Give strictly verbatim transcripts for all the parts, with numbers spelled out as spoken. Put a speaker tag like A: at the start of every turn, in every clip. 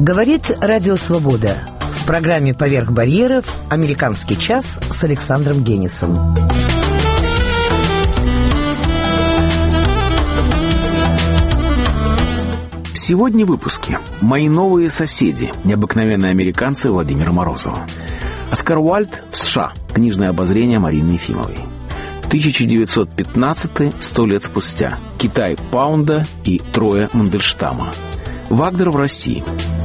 A: Говорит Радио Свобода. В программе «Поверх барьеров» «Американский час» с Александром Генисом.
B: Сегодня в выпуске «Мои новые соседи. Необыкновенные американцы» Владимира Морозова. Оскар Уайльд в США. Книжное обозрение Марины Ефимовой. тысяча девятьсот пятнадцатый, сто лет спустя. Китай Паунда и Троя Мандельштама. Вагнер в России.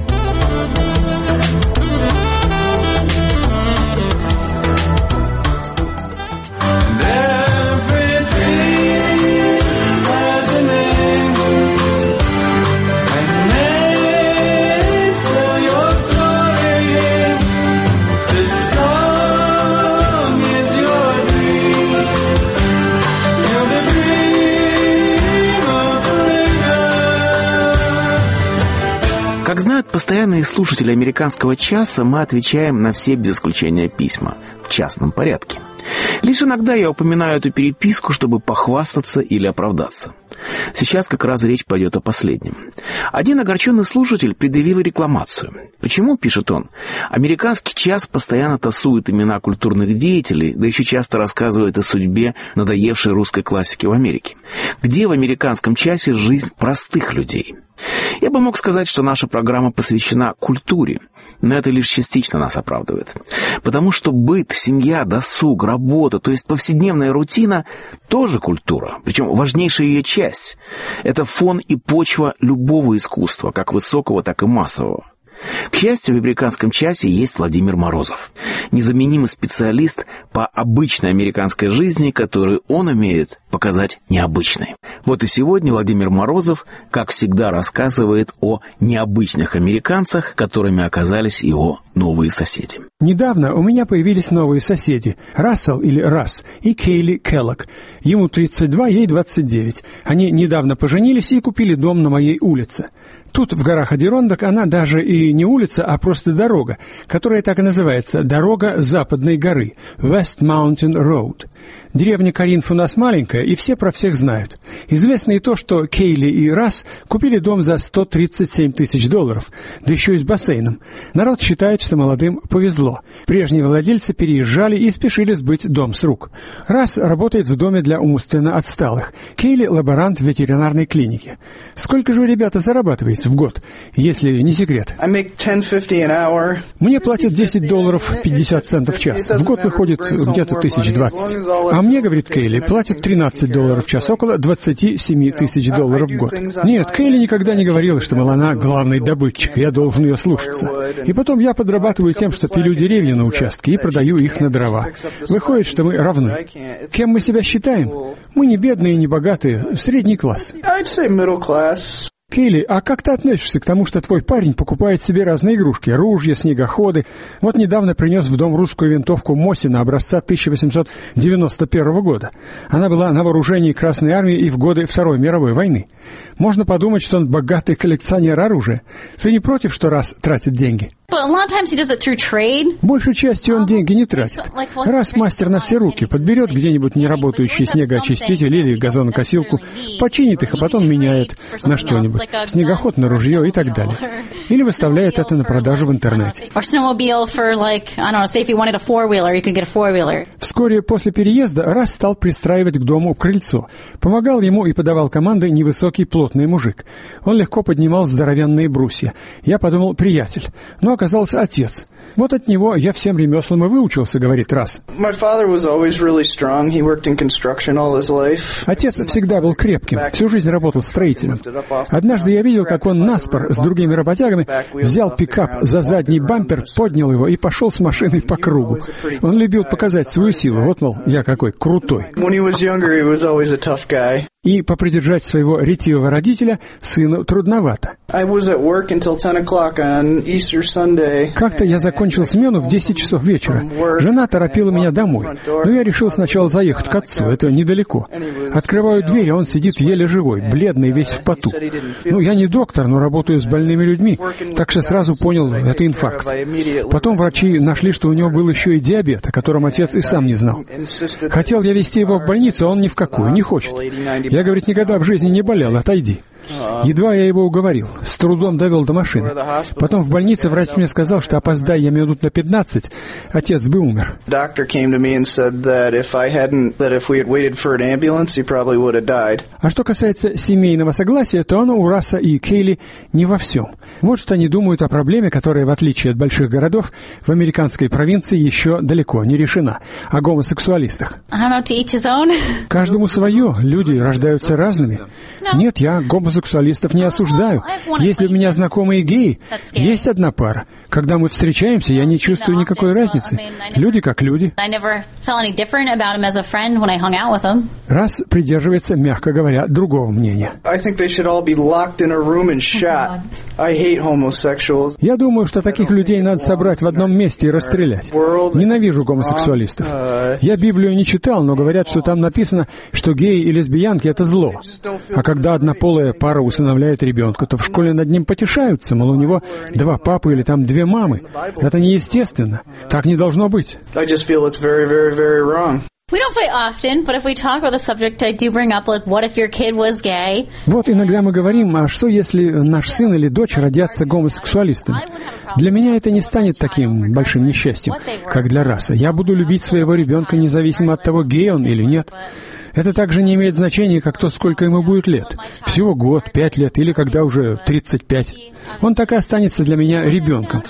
B: Как знают постоянные слушатели «Американского часа», мы отвечаем на все без исключения письма в частном порядке. Лишь иногда я упоминаю эту переписку, чтобы похвастаться или оправдаться. Сейчас как раз речь пойдет о последнем. Один огорченный слушатель предъявил рекламацию. Почему, пишет он, «Американский час» постоянно тасует имена культурных деятелей, да еще часто рассказывает о судьбе надоевшей русской классики в Америке. Где в «Американском часе» жизнь простых людей? Я бы мог сказать, что наша программа посвящена культуре, но это лишь частично нас оправдывает. Потому что быт, семья, досуг, работа, то есть повседневная рутина, тоже культура, причем важнейшая ее часть. Это фон и почва любого искусства, как высокого, так и массового. К счастью, в «Американском часе» есть Владимир Морозов, незаменимый специалист по обычной американской жизни, которую он умеет показать необычной. Вот и сегодня Владимир Морозов, как всегда, рассказывает о необычных американцах, которыми оказались его новые соседи.
C: Недавно у меня появились новые соседи. Рассел или Расс и Кейли Келлог. Ему тридцать два, ей двадцать девять. Они недавно поженились и купили дом на моей улице. Тут, в горах Адирондок, она даже и не улица, а просто дорога, которая так и называется «Дорога Западной горы» – West Mountain Road. Деревня Коринф у нас маленькая, и все про всех знают. Известно и то, что Кейли и Расс купили дом за сто тридцать семь тысяч долларов, да еще и с бассейном. Народ считает, что молодым повезло. Прежние владельцы переезжали и спешили сбыть дом с рук. Расс работает в доме для умственно отсталых. Кейли – лаборант в ветеринарной клинике. Сколько же вы, ребята, зарабатываете в год, если не секрет? Мне платят десять долларов пятьдесят центов в час. В год выходит где-то тысяч двадцать. А мне, говорит Кейли, платят тринадцать долларов в час, около двадцать семь тысяч долларов в год. Нет, Кейли никогда не говорила, что, мол, она главный добытчик, я должен ее слушаться. И потом я подрабатываю тем, что пилю деревья на участке и продаю их на дрова. Выходит, что мы равны. Кем мы себя считаем? Мы не бедные, не богатые, средний класс. Кейли, а как ты относишься к тому, что твой парень покупает себе разные игрушки, ружья, снегоходы? Вот недавно принес в дом русскую винтовку Мосина образца тысяча восемьсот девяносто первого года. Она была на вооружении Красной Армии и в годы Второй мировой войны. Можно подумать, что он богатый коллекционер оружия. Ты не против, что Расс тратит деньги? Большей частью он деньги не тратит. Расс мастер на все руки, подберет где-нибудь неработающий снегоочиститель или газонокосилку, починит их, а потом меняет на что-нибудь. Снегоход на ружье и так далее. Или выставляет это на продажу в интернете. Вскоре после переезда Расс стал пристраивать к дому крыльцо. Помогал ему и подавал команды невысокий плотный мужик. Он легко поднимал здоровенные брусья. Я подумал, приятель. Но оказался отец. Вот от него я всем ремеслам и выучился, говорит Расс. Отец всегда был крепким, всю жизнь работал строителем. Однажды я видел, как он наспор с другими работягами взял пикап за задний бампер, поднял его и пошел с машиной по кругу. Он любил показать свою силу. Вот, мол, я какой крутой. И попридержать своего ретивого родителя сыну трудновато. Как-то я закончил смену в десять часов вечера. Жена торопила меня домой. Но я решил сначала заехать к отцу, это недалеко. Открываю дверь, а он сидит еле живой, бледный, весь в поту. Ну, я не доктор, но работаю с больными людьми, так что сразу понял, это инфаркт. Потом врачи нашли, что у него был еще и диабет, о котором отец и сам не знал. Хотел я везти его в больницу, а он ни в какую, не хочет. Я, говорит, никогда в жизни не болел, отойди. Едва я его уговорил, с трудом довел до машины. Потом в больнице врач мне сказал, что опоздай я минут на пятнадцать, отец бы умер. А что касается семейного согласия, то оно у Расса и Кейли не во всем. Вот что они думают о проблеме, которая, в отличие от больших городов, в американской провинции еще далеко не решена, о гомосексуалистах. Каждому свое, люди рождаются разными. Нет, я гомосексуалистов не осуждаю. Если у меня знакомые геи, есть одна пара. Когда мы встречаемся, я не чувствую никакой разницы. Люди как люди. Расс придерживается, мягко говоря, другого мнения. Я думаю, что таких людей надо собрать в одном месте и расстрелять. Ненавижу гомосексуалистов. Я Библию не читал, но говорят, что там написано, что геи и лесбиянки — это зло. А когда однополая пара усыновляет ребенка, то в школе над ним потешаются, мол, у него два папы или там две мамы. Это неестественно. Так не должно быть. Вот иногда мы говорим, а что если наш сын или дочь родятся гомосексуалистами? Для меня это не станет таким большим несчастьем, как для Расса. Я буду любить своего ребенка независимо от того, гей он или нет. Это также не имеет значения, как то, сколько ему будет лет. Всего год, пять лет или когда уже тридцать пять. Он так и останется для меня ребенком.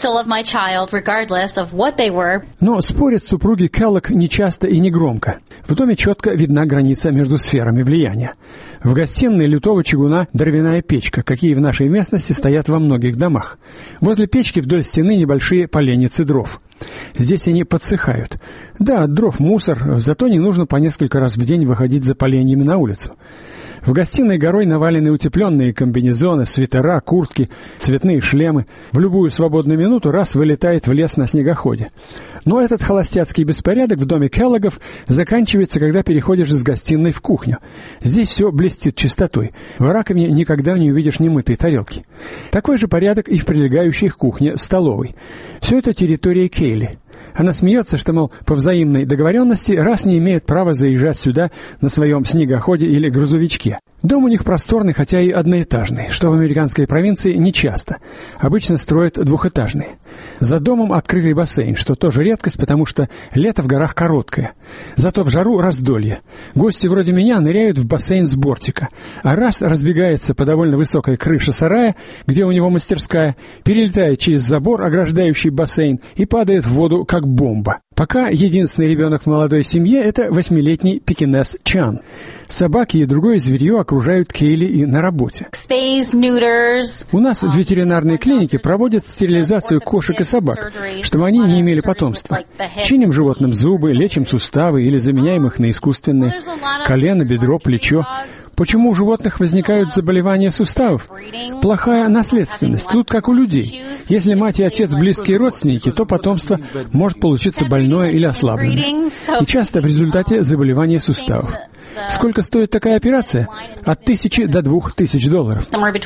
C: Но спорят супруги Келлок нечасто и негромко. В доме четко видна граница между сферами влияния. В гостиной лютого чугуна дровяная печка, какие в нашей местности стоят во многих домах. Возле печки вдоль стены небольшие поленницы дров. Здесь они подсыхают. Да, от дров мусор, зато не нужно по несколько раз в день выходить за поленьями на улицу. В гостиной горой навалены утепленные комбинезоны, свитера, куртки, цветные шлемы. В любую свободную минуту Расс вылетает в лес на снегоходе. Но этот холостяцкий беспорядок в доме Келлогов заканчивается, когда переходишь из гостиной в кухню. Здесь все блестит чистотой. В раковине никогда не увидишь немытые тарелки. Такой же порядок и в прилегающей к кухне столовой. Все это территория Кейли. Она смеется, что, мол, по взаимной договоренности Расс не имеет права заезжать сюда на своем снегоходе или грузовичке. Дом у них просторный, хотя и одноэтажный, что в американской провинции нечасто. Обычно строят двухэтажные. За домом открытый бассейн, что тоже редкость, потому что лето в горах короткое. Зато в жару раздолье. Гости вроде меня ныряют в бассейн с бортика. А Расс разбегается по довольно высокой крыше сарая, где у него мастерская, перелетает через забор, ограждающий бассейн, и падает в воду, как бомба. Пока единственный ребенок в молодой семье — это восьмилетний пекинес Чан. Собаки и другое зверье окружают Кейли и на работе. У нас в ветеринарной клинике проводят стерилизацию кошек и собак, чтобы они не имели потомства. Чиним животным зубы, лечим суставы или заменяем их на искусственные. Колено, бедро, плечо. Почему у животных возникают заболевания суставов? Плохая наследственность. Тут как у людей. Если мать и отец близкие родственники, то потомство может получиться больное или ослабленное. И часто в результате заболевания суставов. Сколько стоит такая операция? От тысячи до двух тысяч долларов.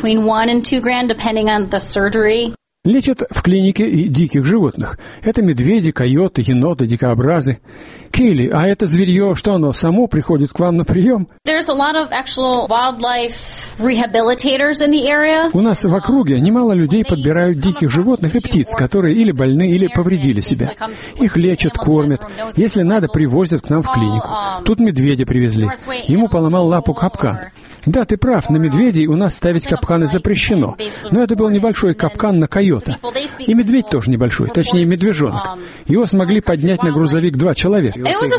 C: Лечат в клинике и диких животных. Это медведи, койоты, еноты, дикообразы. Кейли, а это зверье, что оно само приходит к вам на прием? У нас в округе немало людей подбирают диких животных и птиц, которые или больны, или повредили себя. Их лечат, кормят. Если надо, привозят к нам в клинику. Тут медведя привезли. Ему поломал лапу капкан. Да, ты прав, на медведей у нас ставить капканы запрещено. Но это был небольшой капкан на койота. И медведь тоже небольшой, точнее медвежонок. Его смогли поднять на грузовик два человека.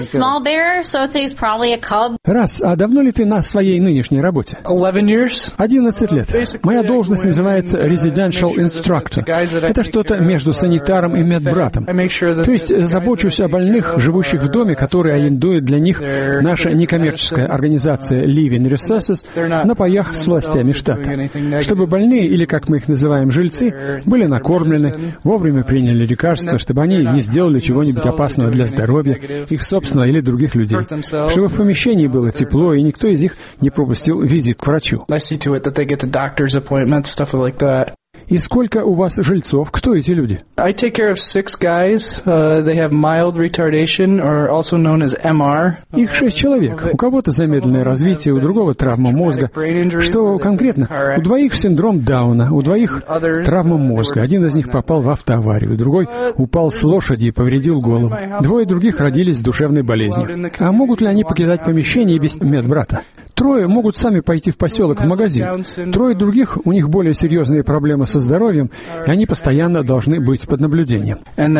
C: Расс, а давно ли ты на своей нынешней работе? Одиннадцать лет. Моя должность называется Residential Instructor. Это что-то между санитаром и медбратом. То есть забочусь о больных, живущих в доме, который арендует для них наша некоммерческая организация Living Resources на паях с властями штата. Чтобы больные, или как мы их называем, жильцы, были накормлены, вовремя приняли лекарства, чтобы они не сделали чего-нибудь опасного для здоровья, их собственного или других людей. Чтобы в помещении было тепло, и никто из них не пропустил визит к врачу. И сколько у вас жильцов? Кто эти люди?
D: I take care of six guys. Uh, they have mild retardation, or also known as эм ар.
C: Их шесть человек. У кого-то замедленное развитие, у другого травма мозга. Что конкретно? У двоих синдром Дауна, у двоих травма мозга. Один из них попал в автоаварию, другой упал с лошади и повредил голову. Двое других родились с душевной болезнью. А могут ли они покидать помещение без медбрата? Трое могут сами пойти в поселок, в магазин. Трое других, у них более серьезные проблемы со здоровьем, и они постоянно должны быть под наблюдением.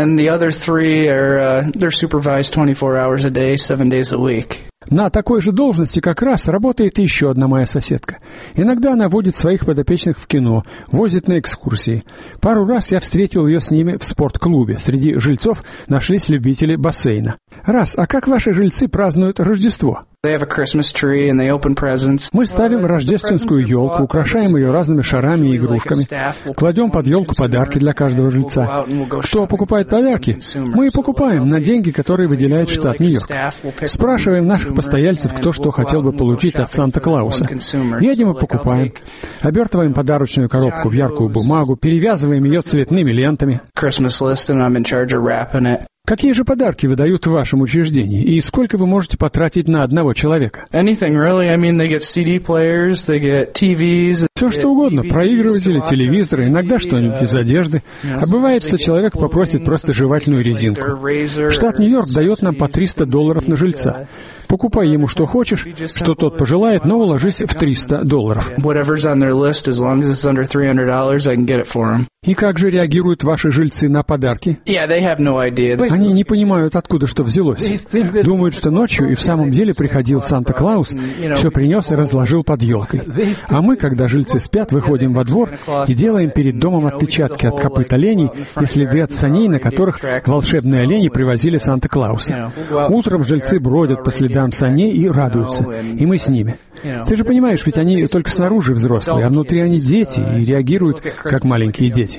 C: На такой же должности как раз работает еще одна моя соседка. Иногда она водит своих подопечных в кино, возит на экскурсии. Пару раз я встретил ее с ними в спортклубе. Среди жильцов нашлись любители бассейна. Раз, а как ваши жильцы празднуют Рождество? Мы ставим рождественскую елку, украшаем ее разными шарами и игрушками, кладем под елку подарки для каждого жильца. Кто покупает подарки? Мы и покупаем на деньги, которые выделяет штат Нью-Йорк. Спрашиваем наших постояльцев, кто что хотел бы получить от Санта-Клауса. Едем и покупаем. Обертываем подарочную коробку в яркую бумагу, перевязываем ее цветными лентами. Какие же подарки выдают в вашем учреждении, и сколько вы можете потратить на одного человека? Все что угодно, проигрыватели, телевизоры, иногда что-нибудь из одежды. А бывает, что человек попросит просто жевательную резинку. Штат Нью-Йорк дает нам по триста долларов на жильца. Покупай ему что хочешь, что тот пожелает, но уложись в триста долларов. И как же реагируют ваши жильцы на подарки? Они не понимают, откуда что взялось. Думают, что ночью и в самом деле приходил Санта-Клаус, все принес и разложил под елкой. А мы, когда жильцы спят, выходим во двор и делаем перед домом отпечатки от копыт оленей и следы от саней, на которых волшебные олени привозили Санта-Клауса. Утром жильцы бродят по следам саней и радуются. И мы с ними. Ты же понимаешь, ведь они только снаружи взрослые, а внутри они дети и реагируют, как маленькие дети.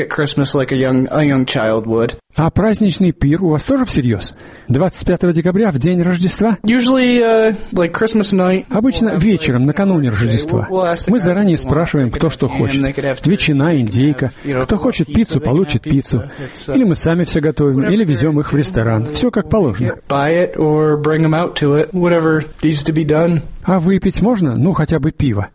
C: А праздничный пир у вас тоже всерьез? двадцать пятого декабря, в день Рождества? Обычно вечером, накануне Рождества. Мы заранее спрашиваем, кто что хочет. Ветчина, индейка. Кто хочет пиццу, получит пиццу. Или мы сами все готовим, или везем их в ресторан. Все как положено. А выпить можно? Ну, хотя бы пиво.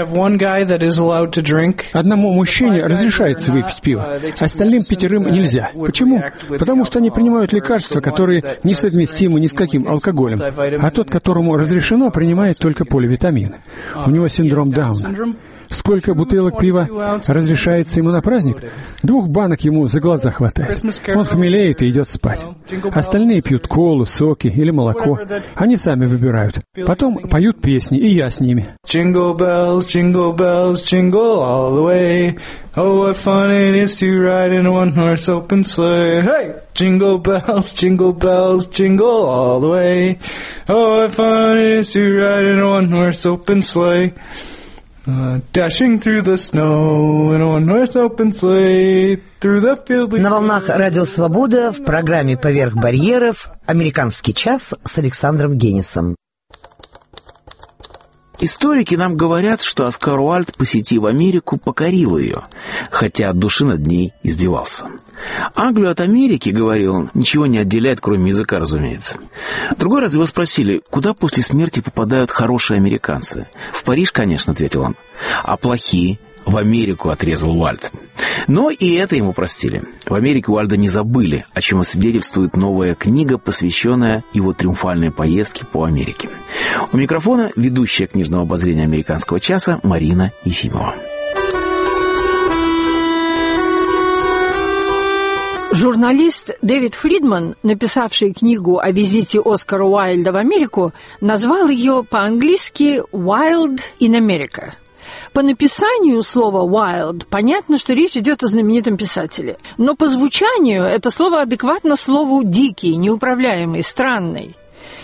C: Одному мужчине разрешается выпить пиво. Остальным пятерым нельзя. Почему? Потому что они принимают лекарства, которые несовместимы ни с каким алкоголем. А тот, которому разрешено, принимает только поливитамины. У него синдром Дауна. Сколько бутылок пива разрешается ему на праздник? Двух банок ему за глаза хватает. Он хмелеет и идет спать. Остальные пьют колу, соки или молоко. Они сами выбирают. Потом поют песни, и я с ними.
D: Jingle bells, jingle bells, jingle all the way. Oh, what fun it is to ride in a one-horse open sleigh. Hey! Jingle bells, jingle bells, jingle all the way. Oh, what fun it is to ride in a one-horse open sleigh. Uh, dashing through the snow in a one-horse open sleigh.
A: На волнах Радио Свобода в программе «Поверх барьеров» «Американский час» с Александром Генисом.
B: Историки нам говорят, что Оскар Уайльд, посетив Америку, покорил ее, хотя от души над ней издевался. Англию от Америки, говорил он, ничего не отделяет, кроме языка, разумеется. Другой раз его спросили, куда после смерти попадают хорошие американцы. В Париж, конечно, ответил он. А плохие? В Америку, отрезал Уайльд. Но и это ему простили. В Америке Уайльда не забыли, о чем свидетельствует новая книга, посвященная его триумфальной поездке по Америке. У микрофона ведущая книжного обозрения «Американского часа» Марина Ефимова.
E: Журналист Дэвид Фридман, написавший книгу о визите Оскара Уайльда в Америку, назвал ее по-английски «Wild in America». По написанию слова «wild» понятно, что речь идет о знаменитом писателе. Но по звучанию это слово адекватно слову «дикий», «неуправляемый», «странный».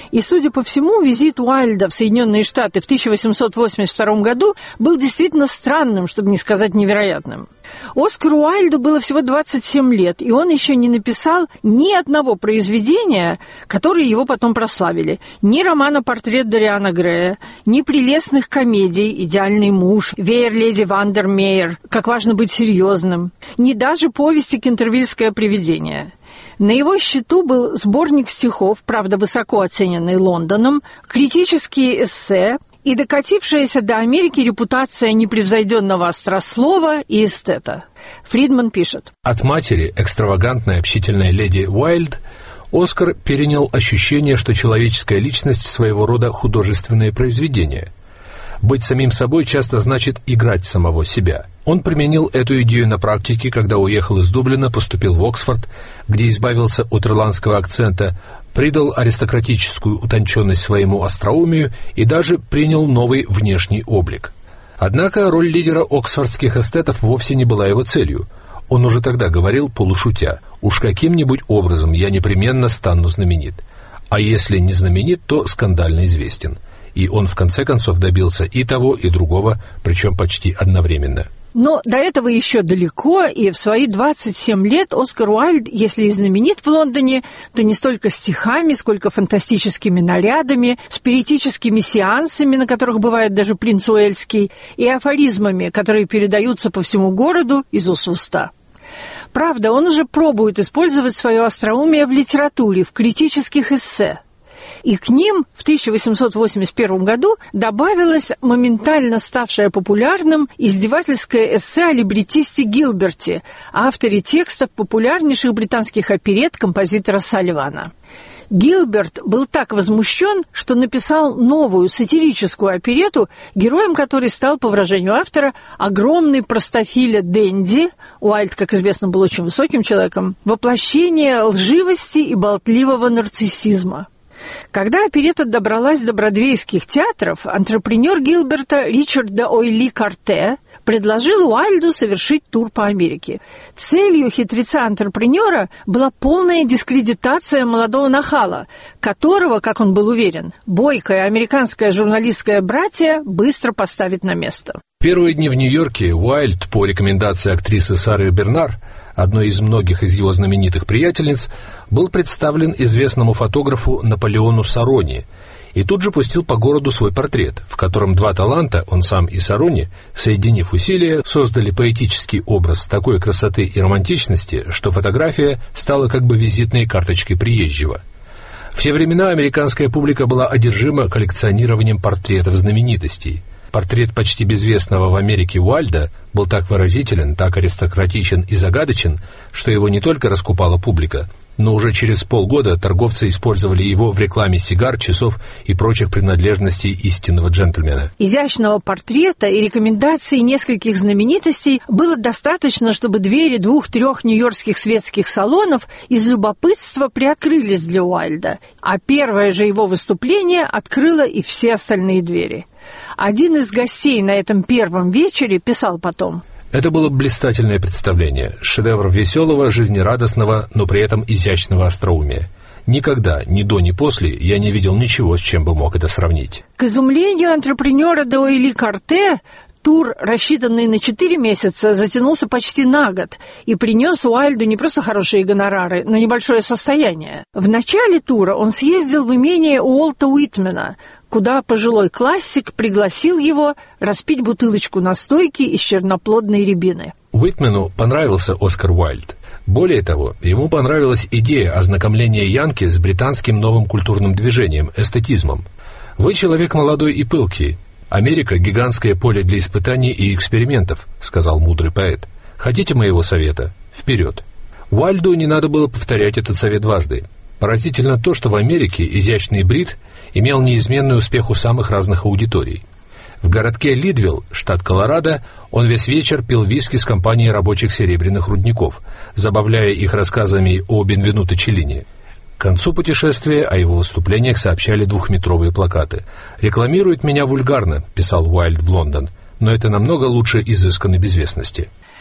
E: И, судя по всему, визит Уайльда в Соединенные Штаты в тысяча восемьсот восемьдесят втором году был действительно странным, чтобы не сказать невероятным. Оскару Уайльду было всего двадцать семь лет, и он еще не написал ни одного произведения, которые его потом прославили. Ни романа «Портрет Дориана Грея», ни прелестных комедий «Идеальный муж», «Веер леди Вандермеер», «Как важно быть серьезным», ни даже повести «Кентервильское привидение». На его счету был сборник стихов, правда, высоко оцененный Лондоном, критические эссе и докатившаяся до Америки репутация непревзойденного острослова и эстета. Фридман пишет.
F: От матери, экстравагантной общительной леди Уайльд, Оскар перенял ощущение, что человеческая личность своего рода художественное произведение. Быть самим собой часто значит играть самого себя. Он применил эту идею на практике, когда уехал из Дублина, поступил в Оксфорд, где избавился от ирландского акцента, придал аристократическую утонченность своему остроумию и даже принял новый внешний облик. Однако роль лидера оксфордских эстетов вовсе не была его целью. Он уже тогда говорил, полушутя, «Уж каким-нибудь образом я непременно стану знаменит. А если не знаменит, то скандально известен». И он в конце концов добился и того, и другого, причем почти одновременно.
E: Но до этого еще далеко, и в свои двадцать семь лет Оскар Уайльд, если и знаменит в Лондоне, то не столько стихами, сколько фантастическими нарядами, спиритическими сеансами, на которых бывает даже принц Уэльский, и афоризмами, которые передаются по всему городу из уст в уста. Правда, он уже пробует использовать свое остроумие в литературе, в критических эссе. И к ним в тысяча восемьсот восемьдесят первом году добавилось моментально ставшее популярным издевательское эссе о либретисте Гилберте, авторе текстов популярнейших британских оперетт композитора Салливана. Гилберт был так возмущен, что написал новую сатирическую оперетту, героем которой стал, по выражению автора, огромный простофиля Денди, Уайльд, как известно, был очень высоким человеком, воплощение лживости и болтливого нарциссизма. Когда оперетта добралась до бродвейских театров, антрепренер Гилберта Ричард де Ойли Карте предложил Уайльду совершить тур по Америке. Целью хитреца-антрепренера была полная дискредитация молодого нахала, которого, как он был уверен, бойкое американское журналистское братье быстро поставит на место.
F: В первые дни в Нью-Йорке Уайльд, по рекомендации актрисы Сары Бернар, одной из многих из его знаменитых приятельниц, был представлен известному фотографу Наполеону Сарони и тут же пустил по городу свой портрет, в котором два таланта, он сам и Сарони, соединив усилия, создали поэтический образ такой красоты и романтичности, что фотография стала как бы визитной карточкой приезжего. В те времена американская публика была одержима коллекционированием портретов знаменитостей. Портрет почти безвестного в Америке Уайльда был так выразителен, так аристократичен и загадочен, что его не только раскупала публика, но уже через полгода торговцы использовали его в рекламе сигар, часов и прочих принадлежностей истинного джентльмена.
E: Изящного портрета и рекомендаций нескольких знаменитостей было достаточно, чтобы двери двух-трех нью-йоркских светских салонов из любопытства приоткрылись для Уайльда, а первое же его выступление открыло и все остальные двери. Один из гостей на этом первом вечере писал потом:
F: Это было блистательное представление, шедевр веселого, жизнерадостного, но при этом изящного остроумия. Никогда, ни до, ни после, я не видел ничего, с чем бы мог это сравнить.
E: К изумлению антрепренера де Ойли Карте, тур, рассчитанный на четыре месяца, затянулся почти на год и принес Уайльду не просто хорошие гонорары, но небольшое состояние. В начале тура он съездил в имение Уолта Уитмена, куда пожилой классик пригласил его распить бутылочку настойки из черноплодной рябины.
F: Уитмену понравился Оскар Уайльд. Более того, ему понравилась идея ознакомления Янки с британским новым культурным движением, эстетизмом. «Вы человек молодой и пылкий. Америка — гигантское поле для испытаний и экспериментов», — сказал мудрый поэт. «Хотите моего совета? Вперед!» Уайльду не надо было повторять этот совет дважды. Поразительно то, что в Америке изящный брит имел неизменный успех у самых разных аудиторий. В городке Лидвилл, штат Колорадо, он весь вечер пил виски с компанией рабочих серебряных рудников, забавляя их рассказами о Бенвенуто Челлини. К концу путешествия о его выступлениях сообщали двухметровые плакаты. «Рекламирует меня вульгарно», — писал Уайльд в Лондон, «но это намного лучше изысканной безвестности».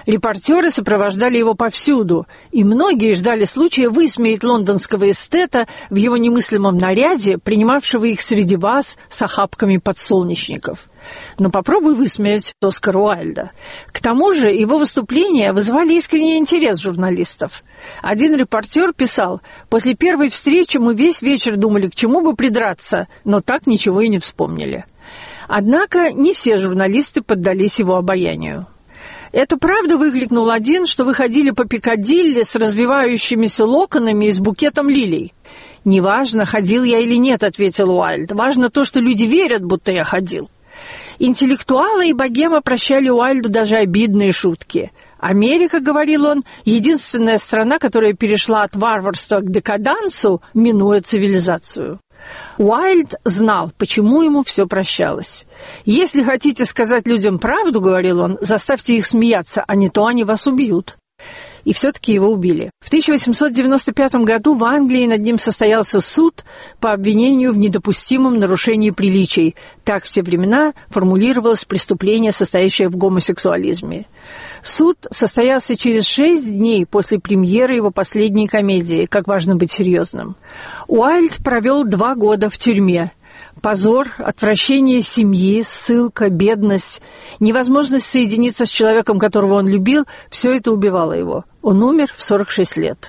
E: Репортеры сопровождали его повсюду, и многие ждали случая высмеять лондонского эстета в его немыслимом наряде, принимавшего их среди ваз с охапками подсолнечников. Но попробуй высмеять Оскара Уайльда. К тому же его выступления вызывали искренний интерес журналистов. Один репортер писал: «После первой встречи мы весь вечер думали, к чему бы придраться, но так ничего и не вспомнили». Однако не все журналисты поддались его обаянию. «Это правда?» — выкрикнул один, «что вы ходили по Пикадилли с развивающимися локонами и с букетом лилий». «Неважно, ходил я или нет», — ответил Уайльд. «Важно то, что люди верят, будто я ходил». Интеллектуалы и богема прощали Уайльду даже обидные шутки. «Америка, — говорил он, — единственная страна, которая перешла от варварства к декадансу, минуя цивилизацию». Уайльд знал, почему ему все прощалось. «Если хотите сказать людям правду, — говорил он, — заставьте их смеяться, а не то они вас убьют». И все-таки его убили. В тысяча восемьсот девяносто пятом году в Англии над ним состоялся суд по обвинению в недопустимом нарушении приличий. Так в те времена формулировалось преступление, состоящее в гомосексуализме. Суд состоялся через шесть дней после премьеры его последней комедии «Как важно быть серьезным». Уайльд провел два года в тюрьме. Позор, отвращение семьи, ссылка, бедность, невозможность соединиться с человеком, которого он любил – все это убивало его. Он умер в сорок шесть лет.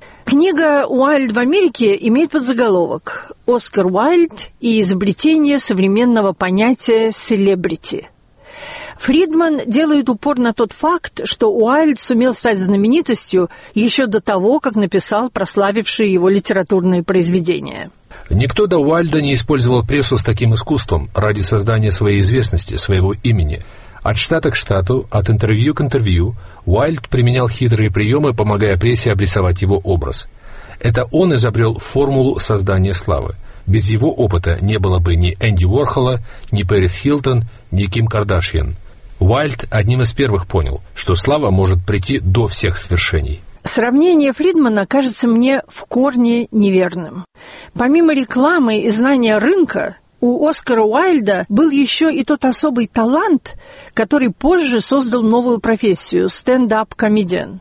E: Книга «Уайльд в Америке» имеет подзаголовок «Оскар Уайльд и изобретение современного понятия «селебрити». Фридман делает упор на тот факт, что Уайльд сумел стать знаменитостью еще до того, как написал прославившие его литературные произведения.
F: Никто до Уайльда не использовал прессу с таким искусством ради создания своей известности, своего имени. От штата к штату, от интервью к интервью, Уайльд применял хитрые приемы, помогая прессе обрисовать его образ. Это он изобрел формулу создания славы. Без его опыта не было бы ни Энди Уорхола, ни Пэрис Хилтон, ни Ким Кардашьян. Уайльд одним из первых понял, что слава может прийти до всех свершений.
E: Сравнение Фридмана кажется мне в корне неверным. Помимо рекламы и знания рынка, у Оскара Уайльда был еще и тот особый талант, который позже создал новую профессию – стенд-ап-комедиан.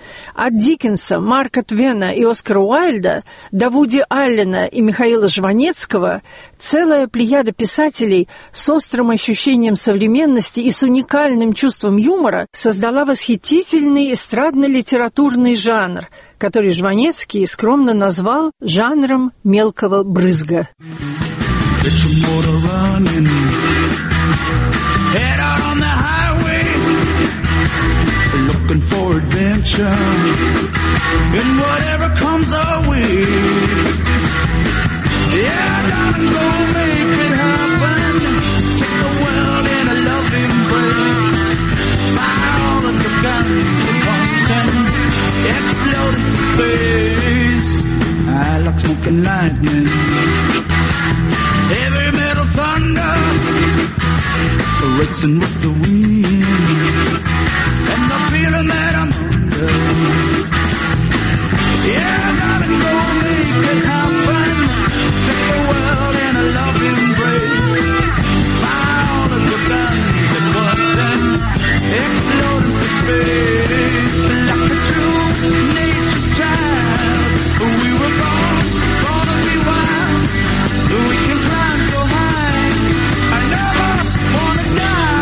E: От Диккенса, Марка Твена и Оскара Уайльда до Вуди Аллена и Михаила Жванецкого целая плеяда писателей с острым ощущением современности и с уникальным чувством юмора создала восхитительный эстрадно-литературный жанр, который Жванецкий скромно назвал жанром мелкого брызга.
G: Looking for adventure and whatever comes our way. Yeah, darling, go make it happen. Take the world in a loving embrace. Fire all of the guns at once and explode into space. I like smoking lightning, heavy metal thunder, racing with the wind. And the feeling that I'm under. Yeah, darling, go make it happen. Take the world in a loving embrace. Fire all of the guns at once and explode into space. Like a true nature's child, we were born, born to be wild. We can climb so high, I never wanna die.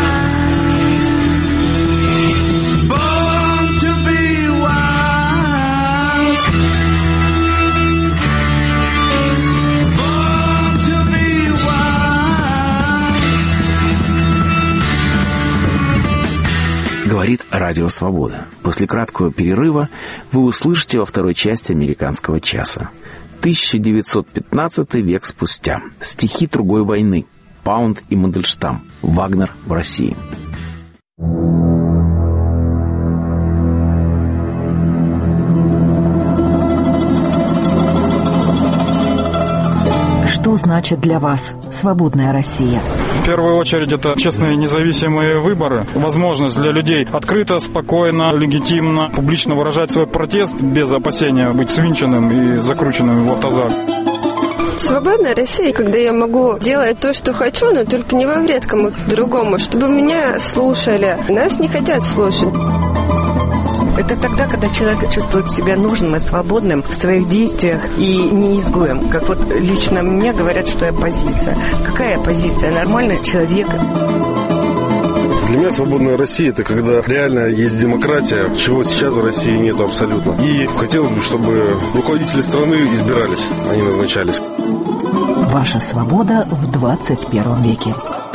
B: Говорит Радио Свобода. После краткого перерыва вы услышите во второй части «Американского часа». тысяча девятьсот пятнадцатый век спустя. Стихи другой войны. Паунд и Мандельштам. Вагнер в России.
A: Что значит для вас свободная Россия?
H: В первую очередь это честные независимые выборы, возможность для людей открыто, спокойно, легитимно, публично выражать свой протест без опасения быть свинченным и закрученным в автозак.
I: Свободная Россия, когда я могу делать то, что хочу, но только не во вред кому-то другому, чтобы меня слушали. Нас не хотят слушать.
J: Это тогда, когда человек чувствует себя нужным и свободным в своих действиях и не изгоем. Как вот лично мне говорят, что я оппозиция. Какая оппозиция? Нормальный человек.
K: Для меня свободная Россия – это когда реально есть демократия, чего сейчас в России нету абсолютно. И хотелось бы, чтобы руководители страны избирались, а не назначались.
L: Ваша свобода в двадцать первом веке.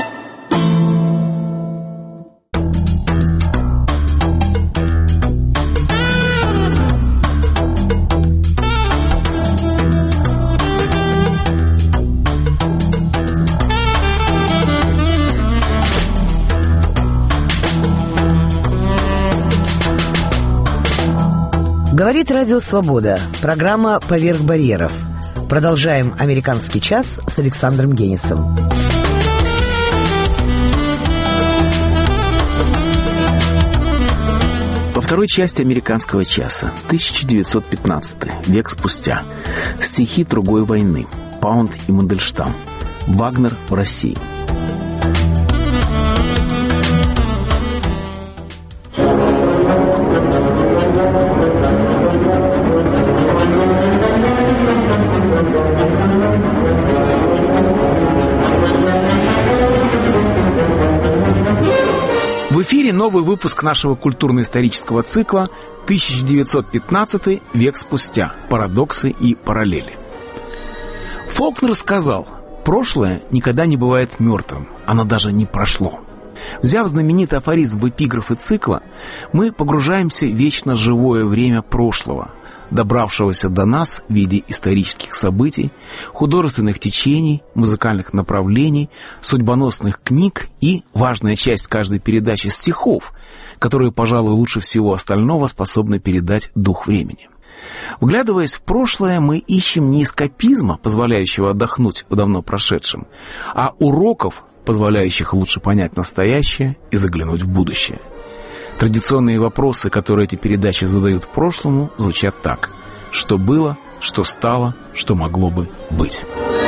A: Говорит Радио Свобода. Программа «Поверх барьеров». Продолжаем «Американский час» с Александром Генисом.
B: Во второй части «Американского часа», тысяча девятьсот пятнадцатый, век спустя. Стихи другой войны. Паунд и Мандельштам. Вагнер в России. В эфире новый выпуск нашего культурно-исторического цикла тысяча девятьсот пятнадцатый, век спустя. Парадоксы и параллели. Фолкнер сказал: прошлое никогда не бывает мертвым, оно даже не прошло. Взяв знаменитый афоризм в эпиграфы цикла, мы погружаемся в вечно живое время прошлого, добравшегося до нас в виде исторических событий, художественных течений, музыкальных направлений, судьбоносных книг и, важная часть каждой передачи, стихов, которые, пожалуй, лучше всего остального способны передать дух времени. Вглядываясь в прошлое, мы ищем не эскапизма, позволяющего отдохнуть в давно прошедшем, а уроков, позволяющих лучше понять настоящее и заглянуть в будущее. Традиционные вопросы, которые эти передачи задают прошлому, звучат так: что было, что стало, что могло бы быть.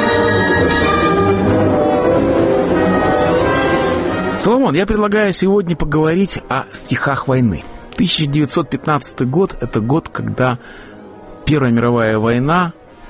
B: Соломон, я предлагаю сегодня поговорить о стихах войны. тысяча девятьсот пятнадцатый год – это год, когда Первая мировая война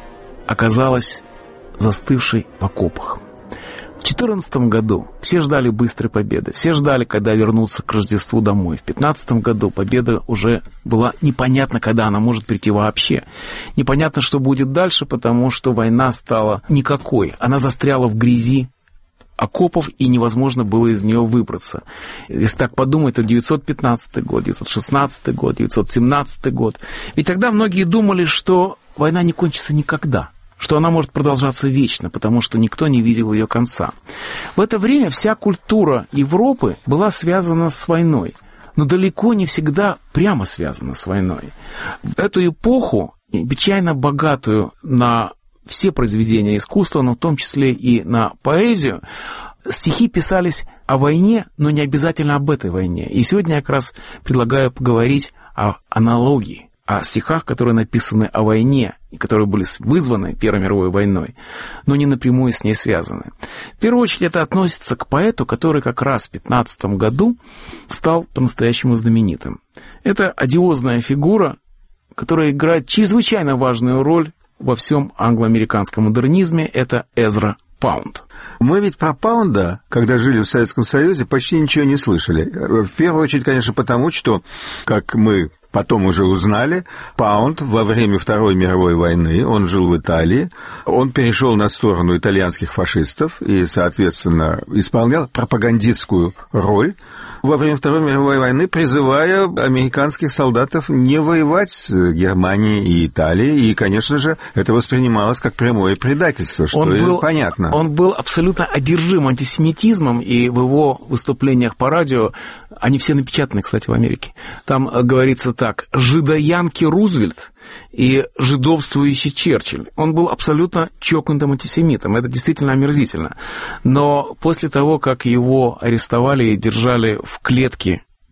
B: оказалась застывшей в окопах. В две тысячи четырнадцатом году все ждали быстрой победы, все ждали, когда вернутся к Рождеству домой. В две тысячи пятнадцатом году победа уже была непонятно, когда она может прийти вообще. Непонятно, что будет дальше, потому что война стала никакой. Она застряла в грязи окопов, и невозможно было из нее выбраться. Если так подумать, то девятьсот пятнадцатый год, девятьсот шестнадцатый год, девятьсот семнадцатый год. Ведь тогда многие думали, что война не кончится никогда, что она может продолжаться вечно, потому что никто не видел ее конца. В это время вся культура Европы была связана с войной, но далеко не всегда прямо связана с войной. В эту эпоху, необычайно богатую на все произведения искусства, но в том числе и на поэзию, стихи писались о войне, но не обязательно об этой войне. И сегодня я как раз предлагаю поговорить о аналогии, о стихах, которые написаны о войне, и которые были вызваны Первой мировой войной, но не напрямую с ней связаны. В первую очередь это относится к поэту, который как раз в пятнадцатом году стал по-настоящему знаменитым. Это одиозная фигура, которая играет чрезвычайно важную роль во всем англо-американском модернизме, это Эзра Паунд.
M: Мы ведь про Паунда, когда жили в Советском Союзе, почти ничего не слышали. В первую очередь, конечно, потому что, как мы потом уже узнали, Паунд во время Второй мировой войны, он жил в Италии, он перешел на сторону итальянских фашистов и, соответственно, исполнял пропагандистскую роль во время Второй мировой войны, призывая американских солдатов не воевать с Германией и Италией, и, конечно же, это воспринималось как прямое предательство, что
B: он был,
M: понятно.
B: Он был абсолютно одержим антисемитизмом, и в его выступлениях по радио, они все напечатаны, кстати, в Америке, там говорится так: «Жидоянки Рузвельт и жидовствующий Черчилль». Он был абсолютно чокнутым антисемитом, это действительно омерзительно. Но после того, как его арестовали и держали в клетке